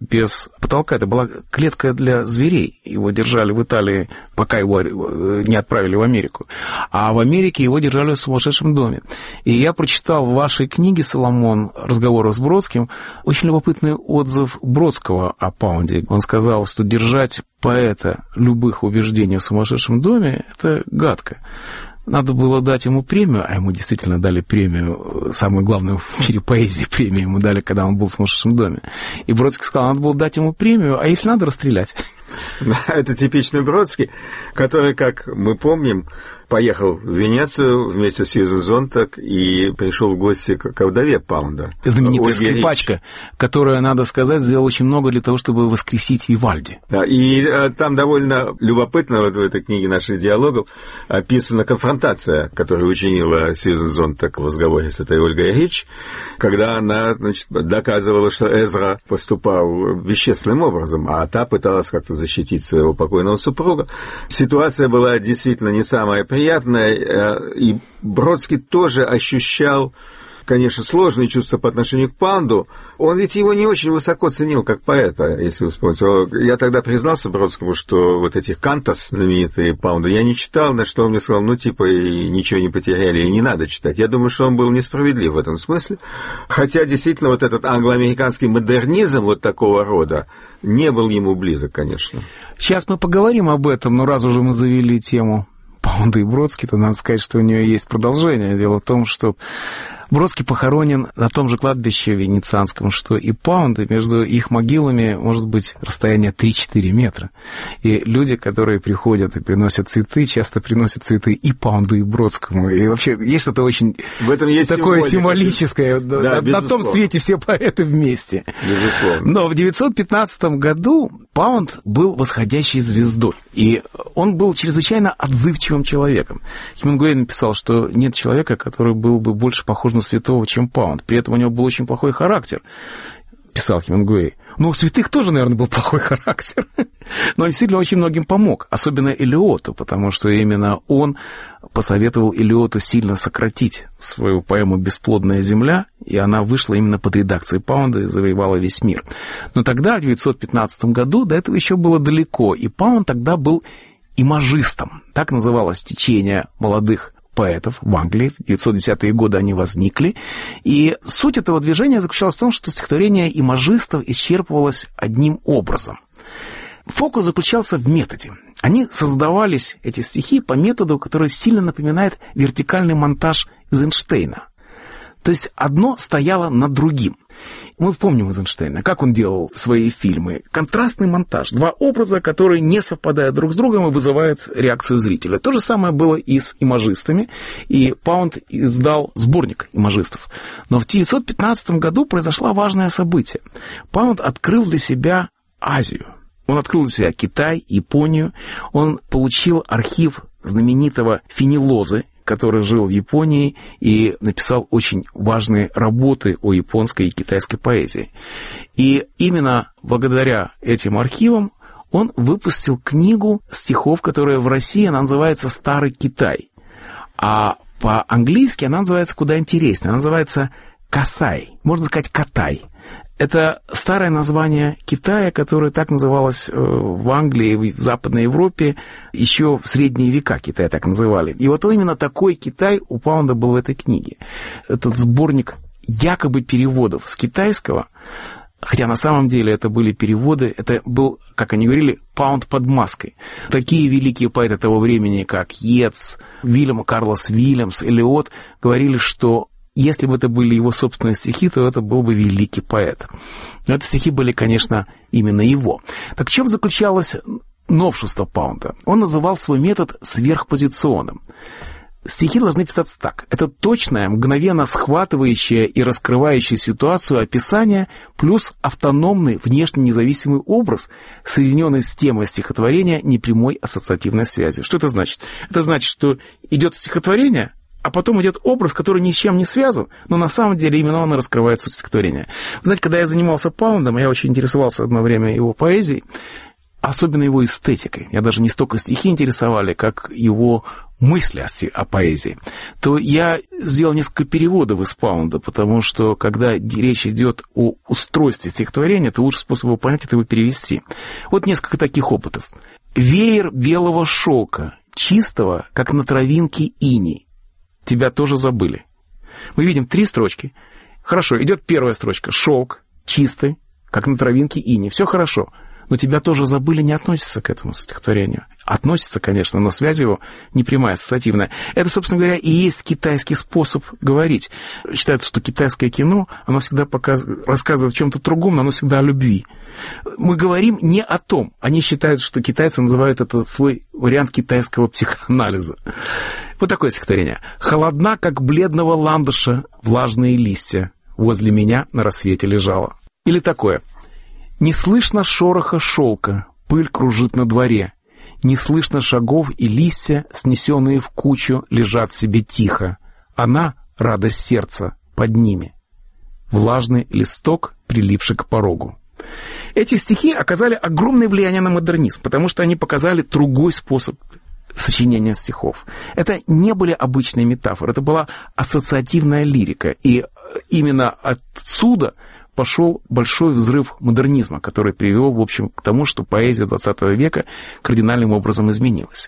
B: без потолка. Это была клетка для зверей. Его держали в Италии, пока его не отправили в Америку. А в Америке его держали в сумасшедшем доме. И я прочитал в вашей книге, Соломон, «Разговоры с Бродским», очень любопытный отзыв Бродского о Паунде. Он сказал, что держать поэта любых убеждений в сумасшедшем доме – это гадко. Надо было дать ему премию, а ему действительно дали премию, самую главную в мире поэзии премию ему дали, когда он был в сумасшедшем доме. И Бродский сказал, надо было дать ему премию, а если надо, расстрелять.
M: Да, это типичный Бродский, который, как мы помним, поехал в Венецию вместе с Сьюзен Зонтаг и пришел в гости к вдове Паунда.
B: Знаменитая Ольге скрипачка, Рич, которая, надо сказать, сделала очень много для того, чтобы воскресить Вивальди.
M: Да, и а, там довольно любопытно вот в этой книге наших диалогов описана конфронтация, которую учинила Сьюзен Зонтаг в разговоре с этой Ольгой Рич, когда она, значит, доказывала, что Эзра поступал вещественным образом, а та пыталась как-то защитить своего покойного супруга. Ситуация была действительно не самая приятная, и Бродский тоже ощущал, конечно, сложные чувства по отношению к Паунду. Он ведь его не очень высоко ценил как поэта, если вы вспомните. Я тогда признался Бродскому, что вот этих кантос знаменитые Паунда я не читал, на что он мне сказал, ну, типа, и ничего не потеряли, и не надо читать. Я думаю, что он был несправедлив в этом смысле. Хотя, действительно, вот этот англо-американский модернизм вот такого рода не был ему близок, конечно.
B: Сейчас мы поговорим об этом, но раз уже мы завели тему Паунда и Бродский, то надо сказать, что у нее есть продолжение. Дело в том, что Бродский похоронен на том же кладбище венецианском, что и Паунд, и между их могилами может быть расстояние три-четыре метра. И люди, которые приходят и приносят цветы, часто приносят цветы и Паунду, и Бродскому. И вообще есть что-то очень в этом есть такое символическое. Да, на, на том свете все поэты вместе. Безусловно. Но в девятьсот пятнадцатом году Паунд был восходящей звездой. И он был чрезвычайно отзывчивым человеком. Хемингуэй написал, что нет человека, который был бы больше похож на святого, чем Паунд. При этом у него был очень плохой характер, писал Хемингуэй. Ну, у святых тоже, наверное, был плохой характер. Но он действительно очень многим помог, особенно Элиоту, потому что именно он посоветовал Элиоту сильно сократить свою поэму «Бесплодная земля», и она вышла именно под редакцией Паунда и завоевала весь мир. Но тогда, в девятьсот пятнадцатом году, до этого еще было далеко, и Паунд тогда был имажистом. Так называлось течение молодых поэтов в Англии. В девятьсот десятые годы они возникли. И суть этого движения заключалась в том, что стихотворение имажистов исчерпывалось одним образом. Фокус заключался в методе. Они создавались, эти стихи, по методу, который сильно напоминает вертикальный монтаж Эйзенштейна. То есть одно стояло над другим. Мы помним Эйзенштейна, как он делал свои фильмы. Контрастный монтаж. Два образа, которые не совпадают друг с другом и вызывают реакцию зрителя. То же самое было и с имажистами. И Паунд издал сборник имажистов. Но в девятьсот пятнадцатом году произошло важное событие. Паунд открыл для себя Азию. Он открыл для себя Китай, Японию. Он получил архив знаменитого Фенелозы, который жил в Японии и написал очень важные работы о японской и китайской поэзии. И именно благодаря этим архивам он выпустил книгу стихов, которая в России она называется «Старый Китай». А по-английски она называется куда интереснее. Она называется «Касай», можно сказать «Катай». Это старое название Китая, которое так называлось в Англии, в Западной Европе, еще в средние века Китай так называли. И вот именно такой Китай у Паунда был в этой книге. Этот сборник якобы переводов с китайского, хотя на самом деле это были переводы, это был, как они говорили, Паунд под маской. Такие великие поэты того времени, как Йетс, Вильям Карлос Вильямс, Элиот, говорили, что если бы это были его собственные стихи, то это был бы великий поэт. Но это стихи были, конечно, именно его. Так в чем заключалось новшество Паунда? Он называл свой метод сверхпозиционным. Стихи должны писаться так. Это точное, мгновенно схватывающее и раскрывающее ситуацию описание плюс автономный, внешне независимый образ, соединенный с темой стихотворения непрямой ассоциативной связью. Что это значит? Это значит, что идет стихотворение, а потом идет образ, который ни с чем не связан, но на самом деле именно он и раскрывает суть стихотворения. Знаете, когда я занимался Паундом, я очень интересовался одно время его поэзией, особенно его эстетикой. Я даже не столько стихи интересовали, как его мысли о, о поэзии, то я сделал несколько переводов из Паунда, потому что, когда речь идет о устройстве стихотворения, то лучший способ его понять — это его перевести. Вот несколько таких опытов. «Веер белого шелка, чистого, как на травинке иней. Тебя тоже забыли». Мы видим три строчки. Хорошо, идет первая строчка. «Шелк, чистый, как на травинке иней». Все хорошо. Но тебя тоже забыли не относится к этому стихотворению. Относится, конечно, но связь его не прямая, ассоциативная. Это, собственно говоря, и есть китайский способ говорить. Считается, что китайское кино, оно всегда показ... рассказывает о чем-то другом, но оно всегда о любви. Мы говорим не о том. Они считают, что китайцы называют это свой вариант китайского психоанализа. Вот такое стихотворение. «Холодна, как бледного ландыша, влажные листья. Возле меня на рассвете лежала». Или такое. «Не слышно шороха шелка, пыль кружит на дворе. Не слышно шагов, и листья, снесенные в кучу, лежат себе тихо. Она, радость сердца, под ними. Влажный листок, прилипший к порогу». Эти стихи оказали огромное влияние на модернизм, потому что они показали другой способ сочинения стихов. Это не были обычные метафоры, это была ассоциативная лирика. И именно отсюда пошел большой взрыв модернизма, который привел, в общем, к тому, что поэзия двадцатого века кардинальным образом изменилась.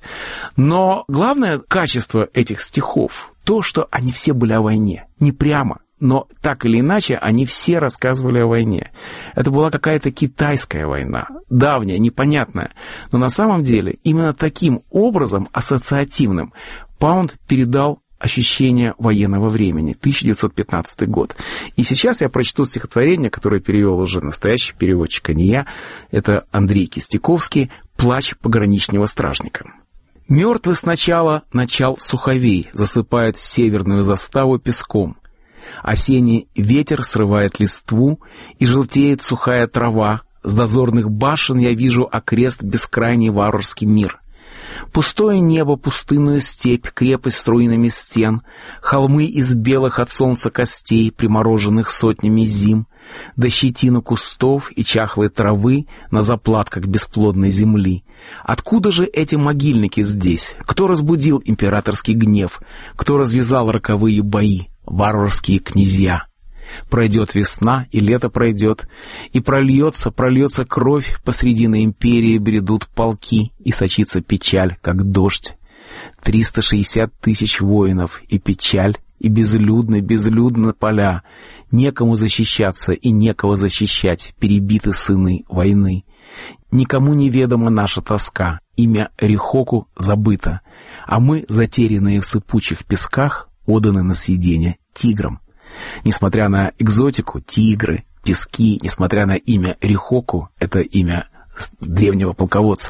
B: Но главное качество этих стихов — то, что они все были о войне. Не прямо, но так или иначе они все рассказывали о войне. Это была какая-то китайская война, давняя, непонятная. Но на самом деле именно таким образом, ассоциативным, Паунд передал ощущение военного времени, тысяча девятьсот пятнадцатый год. И сейчас я прочту стихотворение, которое перевел уже настоящий переводчик, а не я. Это Андрей Кистяковский «Плач пограничного стражника». «Мертвый сначала начал суховей, засыпает северную заставу песком. Осенний ветер срывает листву, и желтеет сухая трава. С дозорных башен я вижу окрест бескрайний варварский мир. Пустое небо, пустынную степь, крепость с руинами стен, холмы из белых от солнца костей, примороженных сотнями зим, до щетину кустов и чахлой травы на заплатках бесплодной земли. Откуда же эти могильники здесь? Кто разбудил императорский гнев? Кто развязал роковые бои? Варварские князья. Пройдет весна, и лето пройдет, и прольется, прольется кровь, посредине империи бредут полки, и сочится печаль, как дождь. Триста шестьдесят тысяч воинов, и печаль, и безлюдны, безлюдны поля. Некому защищаться и некого защищать, перебиты сыны войны. Никому неведома наша тоска, имя Рихоку забыто, а мы, затерянные в сыпучих песках, отданы на съедение тиграм. Несмотря на экзотику, тигры, пески, несмотря на имя Рихоку, это имя древнего полководца,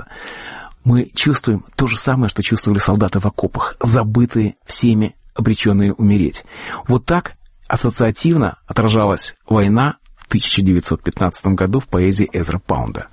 B: мы чувствуем то же самое, что чувствовали солдаты в окопах, забытые всеми, обреченные умереть. Вот так ассоциативно отражалась война в тысяча девятьсот пятнадцатом году в поэзии Эзры Паунда.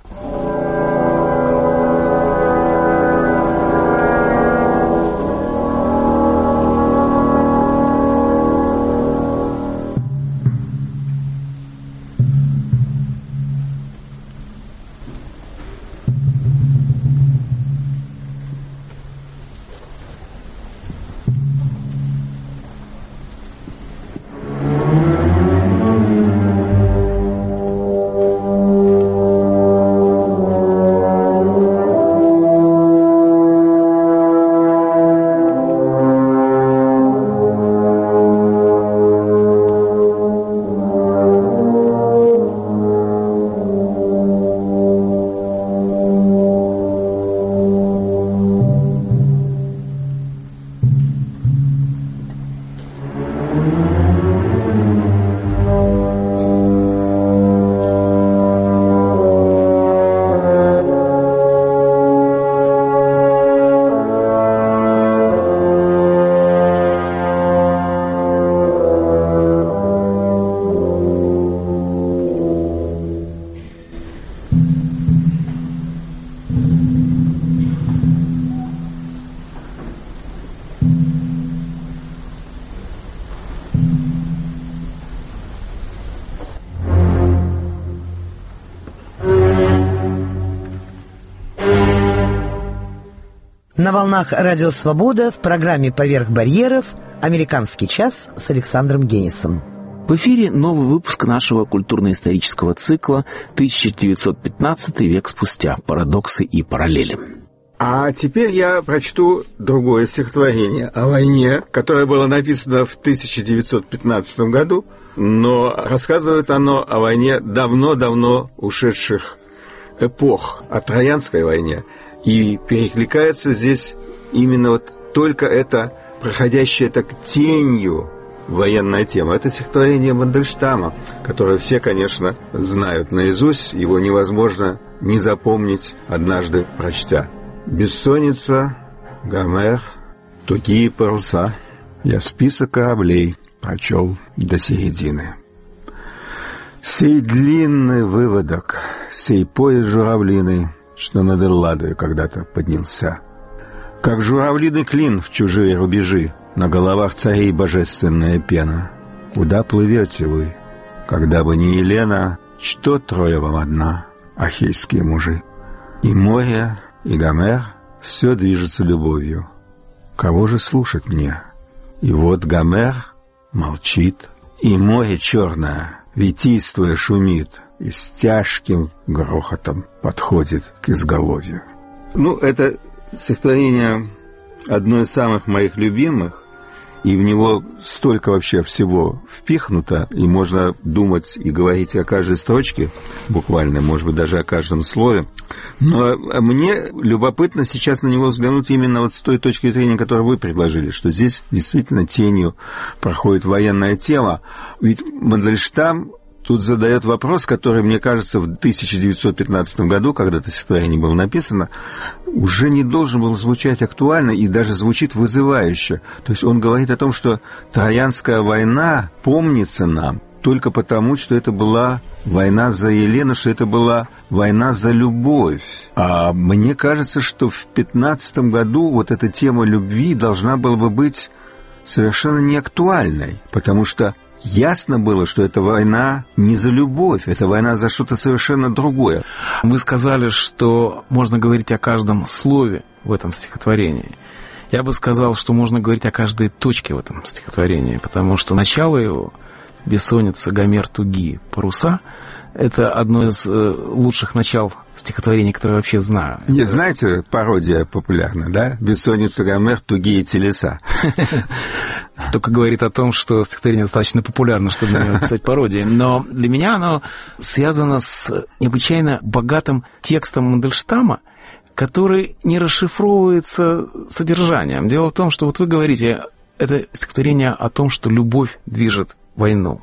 A: На волнах Радио Свобода в программе «Поверх барьеров» «Американский час» с Александром Генисом.
B: В эфире новый выпуск нашего культурно-исторического цикла тысяча девятьсот пятнадцатый век спустя. Парадоксы и параллели.
M: А теперь я прочту другое стихотворение о войне, которое было написано в тысяча девятьсот пятнадцатом году, но рассказывает оно о войне давно-давно ушедших эпох, о Троянской войне. И перекликается здесь именно вот только это проходящая так тенью военная тема. Это стихотворение Мандельштама, которое все, конечно, знают наизусть. Его невозможно не запомнить, однажды прочтя. «Бессонница, Гомер, тугие паруса. Я список кораблей прочел до середины. Сей длинный выводок, сей пояс журавлиный, что над Элладою когда-то поднялся. Как журавлиный клин в чужие рубежи, на головах царей божественная пена. Куда плывете вы, когда бы не Елена, что трое вам одна, ахейские мужи? И море, и Гомер, все движется любовью. Кого же слушать мне? И вот Гомер молчит, и море черное, витийствуя, шумит, и с тяжким грохотом подходит к изголовью». Ну, это стихотворение одно из самых моих любимых, и в него столько вообще всего впихнуто, и можно думать и говорить о каждой строчке, буквально, может быть, даже о каждом слове. Но мне любопытно сейчас на него взглянуть именно вот с той точки зрения, которую вы предложили, что здесь действительно тенью проходит военная тема. Ведь Мандельштам тут задает вопрос, который, мне кажется, в тысяча девятьсот пятнадцатом году, когда это стихотворение было написано, уже не должен был звучать актуально и даже звучит вызывающе. То есть он говорит о том, что Троянская война помнится нам только потому, что это была война за Елену, что это была война за любовь. А мне кажется, что в пятнадцатом году вот эта тема любви должна была бы быть совершенно неактуальной, потому что ясно было, что эта война не за любовь, это война за что-то совершенно другое.
N: Вы сказали, что можно говорить о каждом слове в этом стихотворении. Я бы сказал, что можно говорить о каждой точке в этом стихотворении, потому что начало его «Бессонница, Гомер, тугие паруса» — это одно из э, лучших начал стихотворений, которые я вообще знаю.
M: Не, знаете, пародия популярна, да? «Бессонница, Гомер, тугие телеса».
N: Только говорит о том, что стихотворение достаточно популярно, чтобы на него писать пародии. Но для меня оно связано с необычайно богатым текстом Мандельштама, который не расшифровывается содержанием. Дело в том, что вот вы говорите, это стихотворение о том, что любовь движет войну.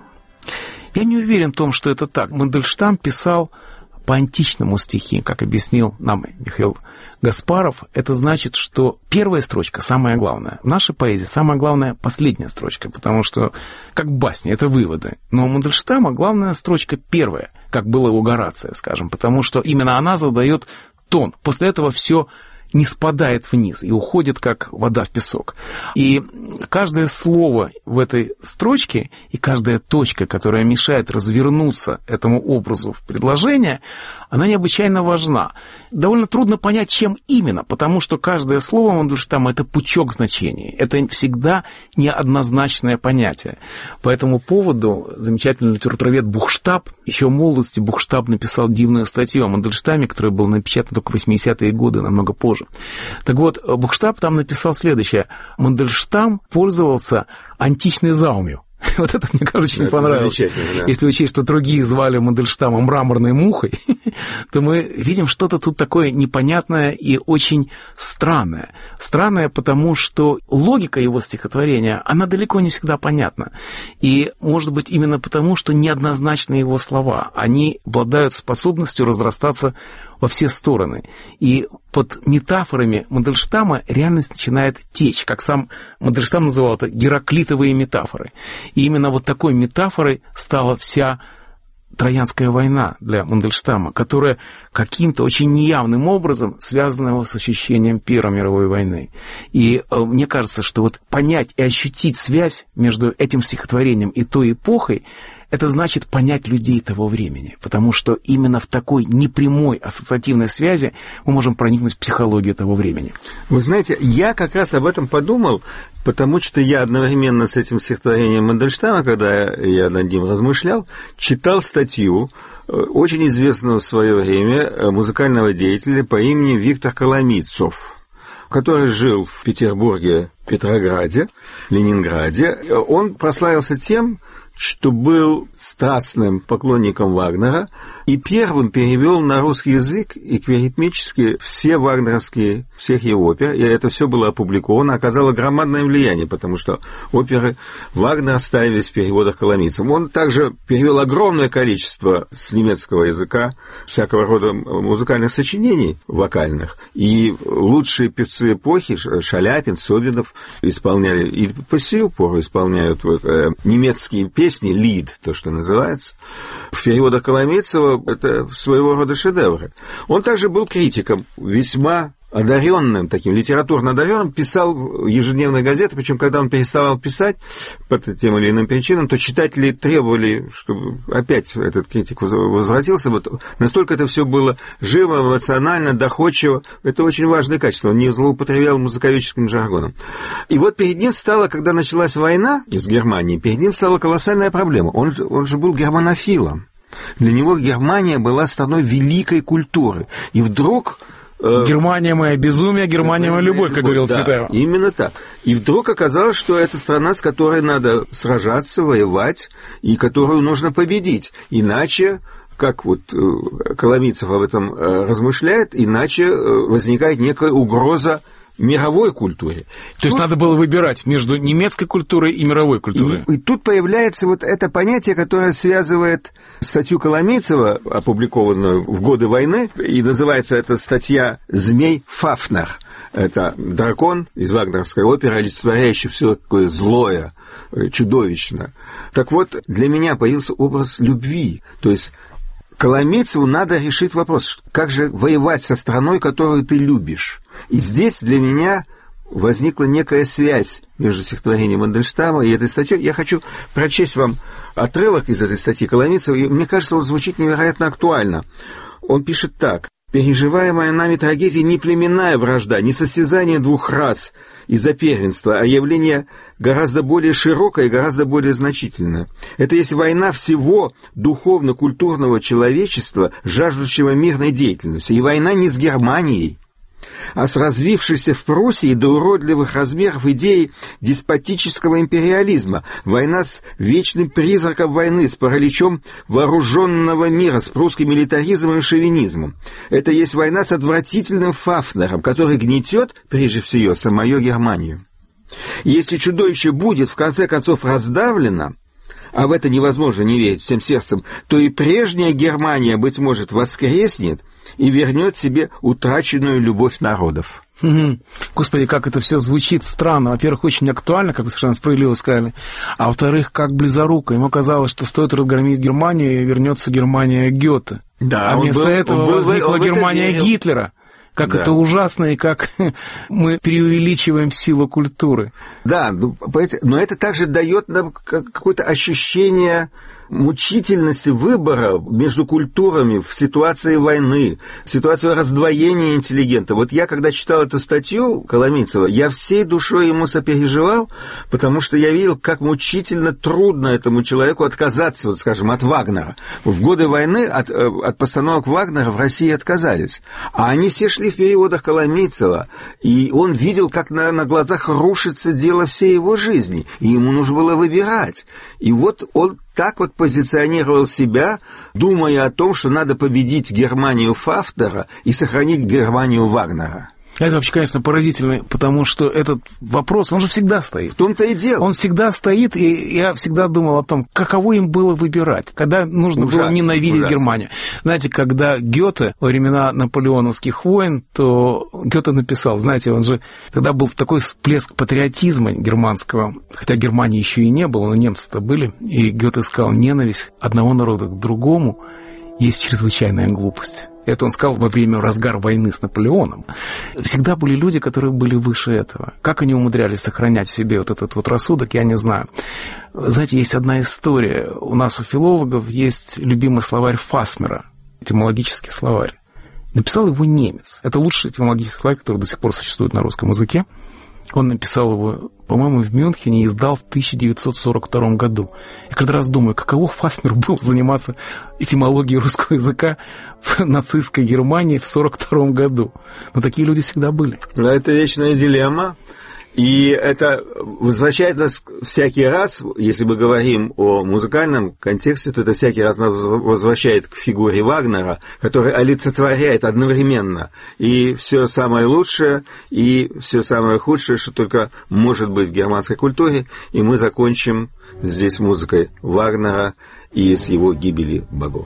N: Я не уверен в том, что это так. Мандельштам писал по античному стихи, как объяснил нам Михаил Гаспаров. Это значит, что первая строчка самая главная. В нашей поэзии самая главная последняя строчка, потому что, как басня, это выводы. Но у Мандельштама главная строчка первая, как было у Горация, скажем, потому что именно она задает тон. После этого все не спадает вниз и уходит, как вода в песок. И каждое слово в этой строчке и каждая точка, которая мешает развернуться этому образу в предложение, она необычайно важна. Довольно трудно понять, чем именно, потому что каждое слово Мандельштама — это пучок значений. Это всегда неоднозначное понятие. По этому поводу замечательный литературовед Бухштаб, еще в молодости Бухштаб написал дивную статью о Мандельштаме, которая была напечатана только в восьмидесятые годы, намного позже. Так вот, Бухштаб там написал следующее. Мандельштам пользовался античной заумью. Вот это, мне кажется, очень это понравилось. Да. Если учесть, что другие звали Мандельштама мраморной мухой, то мы видим что-то тут такое непонятное и очень странное. Странное, потому что логика его стихотворения, она далеко не всегда понятна. И, может быть, именно потому, что неоднозначны его слова. Они обладают способностью разрастаться во все стороны. И под метафорами Мандельштама реальность начинает течь, как сам Мандельштам называл это гераклитовые метафоры. И именно вот такой метафорой стала вся Троянская война для Мандельштама, которая каким-то очень неявным образом связана с ощущением Первой мировой войны. И э, мне кажется, что вот понять и ощутить связь между этим стихотворением и той эпохой, это значит понять людей того времени, потому что именно в такой непрямой ассоциативной связи мы можем проникнуть в психологию того времени.
M: Вы знаете, я как раз об этом подумал, потому что я одновременно с этим стихотворением Мандельштама, когда я над ним размышлял, читал статью очень известного в свое время музыкального деятеля по имени Виктор Коломийцов, который жил в Петербурге, Петрограде, Ленинграде. Он прославился тем, что был страстным поклонником Вагнера и первым перевел на русский язык эквиритмически все вагнеровские, всех его опер, и это все было опубликовано, оказало громадное влияние, потому что оперы Вагнера ставились в переводах Коломийцем. Он также перевел огромное количество с немецкого языка всякого рода музыкальных сочинений вокальных, и лучшие певцы эпохи, Шаляпин, Собинов, исполняли, и по сию пору исполняют вот, э, немецкие песни, лид, то, что называется. В переводах Коломейцева это своего рода шедевры. Он также был критиком, весьма одаренным, таким литературно одаренным, писал ежедневные газеты, причем когда он переставал писать по тем или иным причинам, то читатели требовали, чтобы опять этот критик возвратился. Вот настолько это все было живо, эмоционально, доходчиво. Это очень важное качество. Он не злоупотреблял музыковедческим жаргоном. И вот перед ним стала, когда началась война из Германии, перед ним стала колоссальная проблема. Он, он же был германофилом. Для него Германия была страной великой культуры. И вдруг...
N: Германия моя безумие, Германия моя любовь, как говорил Цветаева.
M: Да, именно так. И вдруг оказалось, что это страна, с которой надо сражаться, воевать, и которую нужно победить. Иначе, как вот Коломийцев об этом размышляет, иначе возникает некая угроза мировой культуре.
N: То есть тут... надо было выбирать между немецкой культурой и мировой культурой.
M: И, и тут появляется вот это понятие, которое связывает статью Коломийцева, опубликованную в годы войны, и называется эта статья «Змей Фафнер». Это дракон из вагнеровской оперы, олицетворяющий все такое злое, чудовищное. Так вот, для меня появился образ любви, то есть Коломийцеву надо решить вопрос, как же воевать со страной, которую ты любишь. И здесь для меня возникла некая связь между стихотворением Мандельштама и этой статьей. Я хочу прочесть вам отрывок из этой статьи Коломийцева, и мне кажется, он звучит невероятно актуально. Он пишет так. «Переживаемая нами трагедия не племенная вражда, не состязание двух рас из-за первенства, а явление гораздо более широкое и гораздо более значительное. Это есть война всего духовно-культурного человечества, жаждущего мирной деятельности. И война не с Германией, а с развившейся в Пруссии до уродливых размеров идеей деспотического империализма. Война с вечным призраком войны, с параличом вооруженного мира, с прусским милитаризмом и шовинизмом. Это есть война с отвратительным Фафнером, который гнетет, прежде всего, самую Германию. И если чудовище будет, в конце концов, раздавлено, а в это невозможно не верить всем сердцем, то и прежняя Германия, быть может, воскреснет и вернет себе утраченную любовь народов».
N: Господи, как это все звучит странно. Во-первых, очень актуально, как вы совершенно справедливо сказали. А во-вторых, как близоруко. Ему казалось, что стоит разгромить Германию, и вернется Германия Гёте.
M: Да,
N: а вместо
M: был,
N: этого
M: был,
N: возникла Германия Гитлера. Как да. Это ужасно, и как мы преувеличиваем силу культуры.
M: Да, но это также дает нам какое-то ощущение мучительности выбора между культурами в ситуации войны, в ситуации раздвоения интеллигента. Вот я, когда читал эту статью Коломийцева, я всей душой ему сопереживал, потому что я видел, как мучительно трудно этому человеку отказаться, вот, скажем, от Вагнера. В годы войны от, от постановок Вагнера в России отказались. А они все шли в переводах Коломийцева, и он видел, как на, на глазах рушится дело всей его жизни, и ему нужно было выбирать. И вот он так вот позиционировал себя, думая о том, что надо победить Германию Фафнера и сохранить Германию Вагнера.
N: Это вообще, конечно, поразительно, потому что этот вопрос, он же всегда стоит.
M: В том-то и дело.
N: Он всегда стоит, и я всегда думал о том, каково им было выбирать, когда нужно ужасно, было ненавидеть ужасно. Германию. Знаете, когда Гёте во времена наполеоновских войн, то Гёте написал, знаете, он же, тогда был такой всплеск патриотизма германского, хотя Германии еще и не было, но немцы-то были, и Гёте сказал, ненависть одного народа к другому есть чрезвычайная глупость. Это он сказал во время разгара войны с Наполеоном. Всегда были люди, которые были выше этого. Как они умудрялись сохранять в себе вот этот вот рассудок, я не знаю. Знаете, есть одна история. У нас, у филологов, есть любимый словарь Фасмера, этимологический словарь. Написал его немец. Это лучший этимологический словарь, который до сих пор существует на русском языке. Он написал его, по-моему, в Мюнхене и издал в тысяча девятьсот сорок втором году. Я каждый раз думаю, каково Фасмеру было заниматься этимологией русского языка в нацистской Германии в сорок втором году. Но такие люди всегда были.
M: Но это вечная дилемма. И это возвращает нас всякий раз, если мы говорим о музыкальном контексте, то это всякий раз нас возвращает к фигуре Вагнера, который олицетворяет одновременно и все самое лучшее, и все самое худшее, что только может быть в германской культуре. И мы закончим здесь музыкой Вагнера и с его «Гибели богов».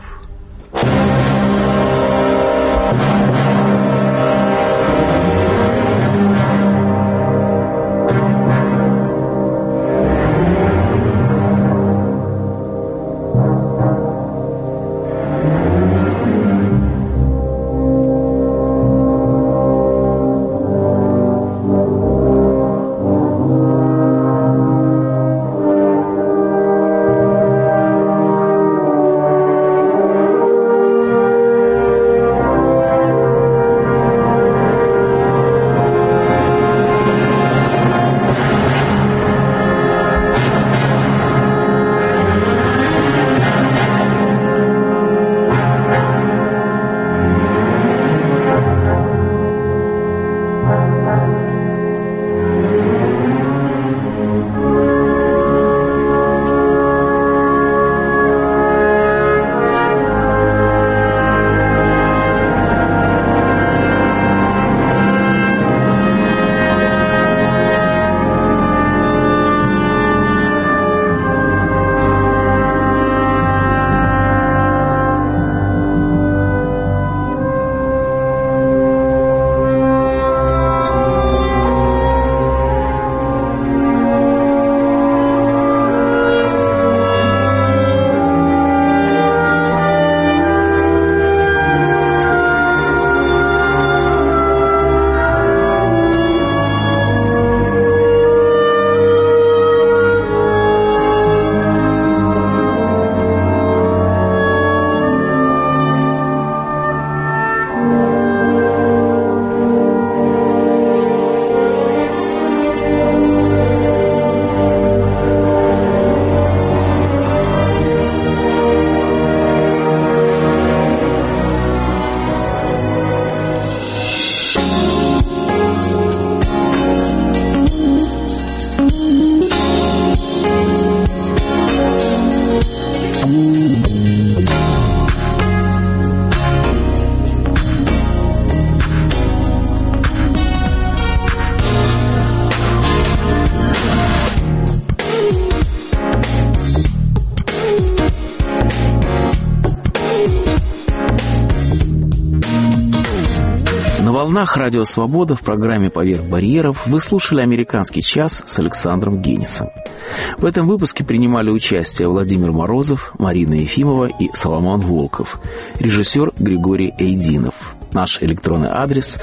B: На волнах Радио Свобода в программе «Поверх барьеров» вы слушали «Американский час» с Александром Генисом. В этом выпуске принимали участие Владимир Морозов, Марина Ефимова и Соломон Волков, режиссер Григорий Эйдинов. Наш электронный адрес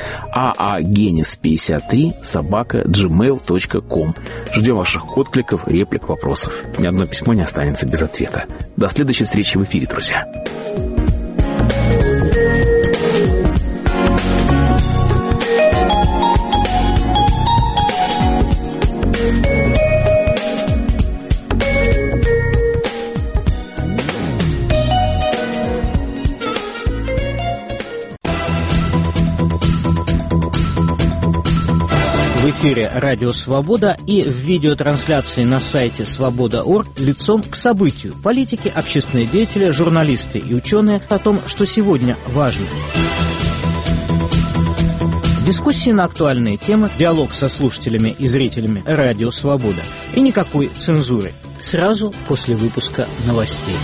B: аагенис пятьдесят три собака джимейл точка ком. Ждем ваших откликов, реплик, вопросов. Ни одно письмо не останется без ответа. До следующей встречи в эфире, друзья.
O: В эфире «Радио Свобода» и в видеотрансляции на сайте свобода точка орг лицом к событию. Политики, общественные деятели, журналисты и ученые о том, что сегодня важно. Дискуссии на актуальные темы, диалог со слушателями и зрителями «Радио Свобода». И никакой цензуры. Сразу после выпуска новостей.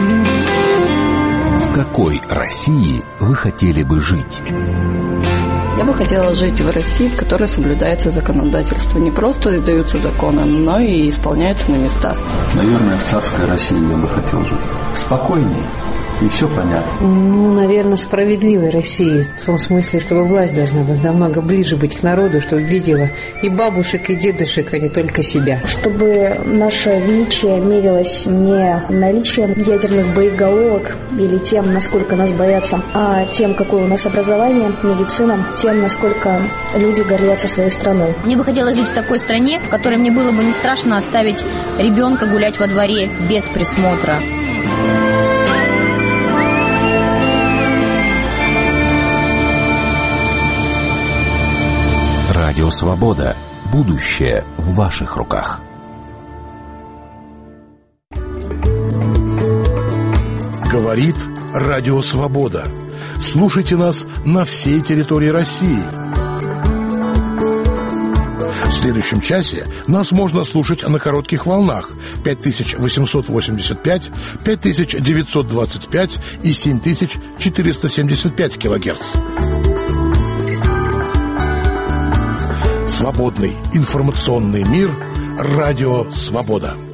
P: В какой России вы хотели бы жить? Я бы хотела жить в России, в которой соблюдается законодательство. Не просто издаются законы, но и исполняются на местах.
Q: Наверное, в царской России я бы хотел жить. Спокойнее. И все понятно.
R: Ну, наверное, справедливой России. В том смысле, чтобы власть должна быть намного ближе быть к народу, чтобы видела и бабушек, и дедушек, а не только себя.
S: Чтобы наше величие мерилось не наличием ядерных боеголовок или тем, насколько нас боятся, а тем, какое у нас образование, медицина, тем, насколько люди гордятся своей страной.
T: Мне бы хотелось жить в такой стране, в которой мне было бы не страшно оставить ребенка гулять во дворе без присмотра.
U: Радио «Свобода». Будущее в ваших руках.
V: Говорит Радио «Свобода». Слушайте нас на всей территории России. В следующем часе нас можно слушать на коротких волнах пять тысяч восемьсот восемьдесят пять, пять тысяч девятьсот двадцать пять и семь тысяч четыреста семьдесят пять килогерц. Свободный информационный мир. Радио «Свобода».